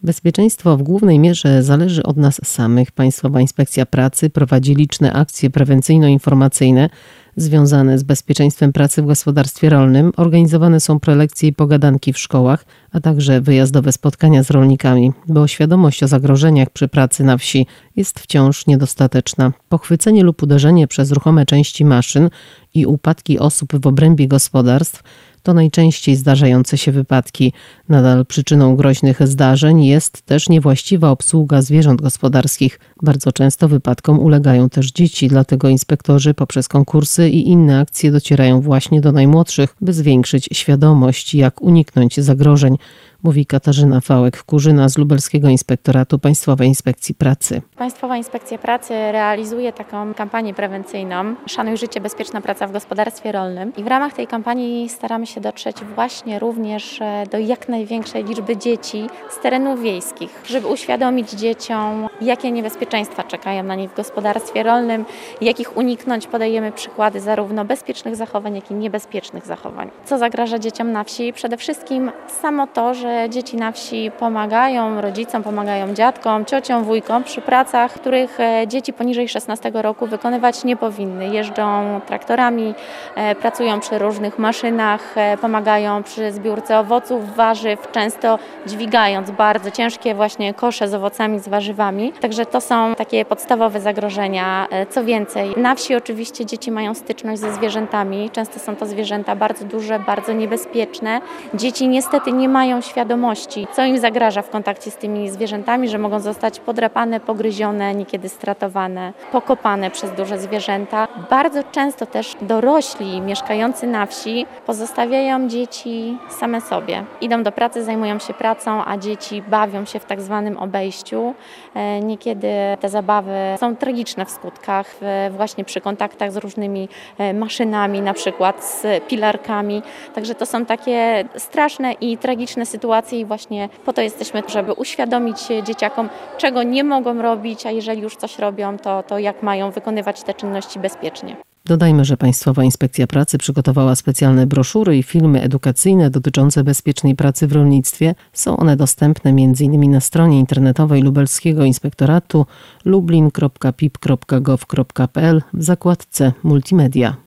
Bezpieczeństwo w głównej mierze zależy od nas samych. Państwowa Inspekcja Pracy prowadzi liczne akcje prewencyjno-informacyjne związane z bezpieczeństwem pracy w gospodarstwie rolnym. Organizowane są prelekcje i pogadanki w szkołach, a także wyjazdowe spotkania z rolnikami, bo świadomość o zagrożeniach przy pracy na wsi jest wciąż niedostateczna. Pochwycenie lub uderzenie przez ruchome części maszyn i upadki osób w obrębie gospodarstw to najczęściej zdarzające się wypadki. Nadal przyczyną groźnych zdarzeń jest też niewłaściwa obsługa zwierząt gospodarskich. Bardzo często wypadkom ulegają też dzieci, dlatego inspektorzy poprzez konkursy i inne akcje docierają właśnie do najmłodszych, by zwiększyć świadomość, jak uniknąć zagrożeń, mówi Katarzyna Fałek-Kurzyna z Lubelskiego Inspektoratu Państwowej Inspekcji Pracy. Państwowa Inspekcja Pracy realizuje taką kampanię prewencyjną Szanuj życie, bezpieczna praca w gospodarstwie rolnym i w ramach tej kampanii staramy się dotrzeć właśnie również do jak największej liczby dzieci z terenów wiejskich, żeby uświadomić dzieciom, jakie niebezpieczeństwa czekają na nich w gospodarstwie rolnym, jak ich uniknąć. Podajemy przykłady zarówno bezpiecznych zachowań, jak i niebezpiecznych zachowań. Co zagraża dzieciom na wsi? Przede wszystkim samo to, że dzieci na wsi pomagają rodzicom, pomagają dziadkom, ciociom, wujkom przy pracach, których dzieci poniżej 16 roku wykonywać nie powinny. Jeżdżą traktorami, pracują przy różnych maszynach, pomagają przy zbiórce owoców, warzyw, często dźwigając bardzo ciężkie właśnie kosze z owocami, z warzywami. Także to są takie podstawowe zagrożenia. Co więcej, na wsi oczywiście dzieci mają styczność ze zwierzętami. Często są to zwierzęta bardzo duże, bardzo niebezpieczne. Dzieci niestety nie mają świadomości, co im zagraża w kontakcie z tymi zwierzętami, że mogą zostać podrapane, pogryzione, niekiedy stratowane, pokopane przez duże zwierzęta. Bardzo często też dorośli mieszkający na wsi pozostawiają dzieci same sobie. Idą do pracy, zajmują się pracą, a dzieci bawią się w tak zwanym obejściu. Niekiedy te zabawy są tragiczne w skutkach, właśnie przy kontaktach z różnymi maszynami, na przykład z pilarkami. Także to są takie straszne i tragiczne sytuacje i właśnie po to jesteśmy, żeby uświadomić dzieciakom, czego nie mogą robić, a jeżeli już coś robią, to jak mają wykonywać te czynności bezpiecznie. Dodajmy, że Państwowa Inspekcja Pracy przygotowała specjalne broszury i filmy edukacyjne dotyczące bezpiecznej pracy w rolnictwie. Są one dostępne m.in. na stronie internetowej Lubelskiego Inspektoratu lublin.pip.gov.pl w zakładce Multimedia.